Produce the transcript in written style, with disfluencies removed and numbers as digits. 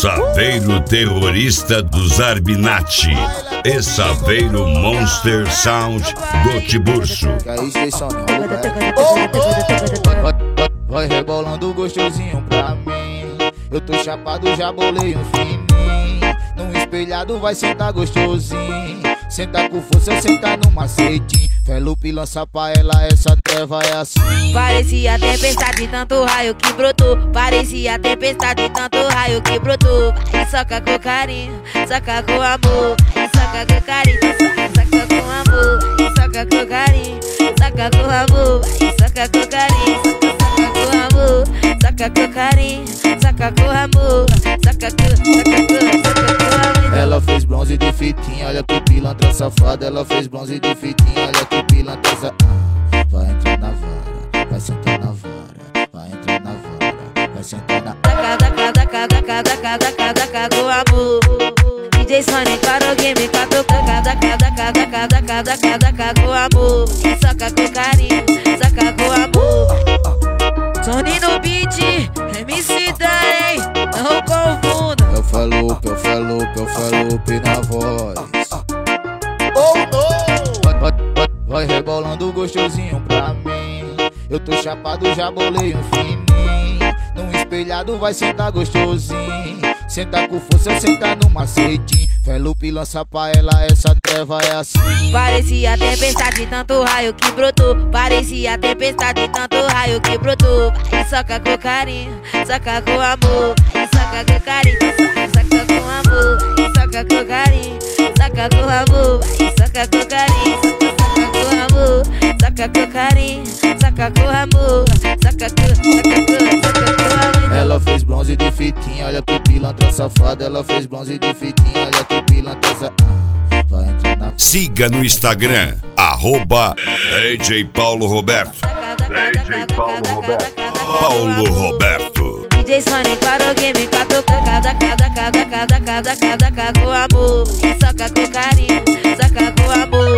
Saveiro terrorista dos Arbinati e Saveiro Monster Sound do Tiburcio. Vai rebolando gostosinho pra mim. Eu tô chapado, já bolei um fininho. Num espelhado vai sentar gostosinho. Senta com força, senta no macetinho. Felupe lança pra ela, essa treva é assim. Parecia tempestade, tanto raio que brotou. Parecia tempestade, tanto raio que brotou. Vai, soca com carinho, soca com amor. Vai, soca com carinho, soca com amor. Vai, soca com carinho, soca com amor. Vai, soca com carinho, soca com amor. Soca com carinho, soca com amor. Soca com amor. Ela fez bronze de fitinha, olha que pilantra safada. Ela fez bronze de fitinha, olha que pilantra safada. Vai entrar na vara, vai sentar na vara. Vai entrar na vara, vai sentar na Daca com amor. DJ Sonic para o game, daca com amor. E soca com carinho, soca com amor. Sony no beat, MC Dai, não confunda. Eu falo na voz. Oh no! Vai rebolando gostosinho pra mim. Eu tô chapado, já bolei um fininho. Num espelhado vai sentar gostosinho. Senta com força, senta no macetinho. Felupe lança pra ela, essa treva é assim. Parecia tempestade, tanto raio que brotou. Parecia tempestade, tanto raio que brotou. Vai, soca com carinho, soca com amor. Vai, soca com carinho, soca com amor. Vai, soca com carinho, soca com amor. Vai, soca com carinho, soca com amor. Soca com carinho, soca com amor. Soca com amor. Ela fez bronze de fitinha, olha que pilantra safada. Ela fez bronze de fitinha, olha que pilantra safada. Vai entrar na... Siga no Instagram, @DJ Paulo Roberto. DJ Paulo Roberto. Paulo Roberto. DJ Sonic para o game, daca com amor. E soca com carinho, soca com amor.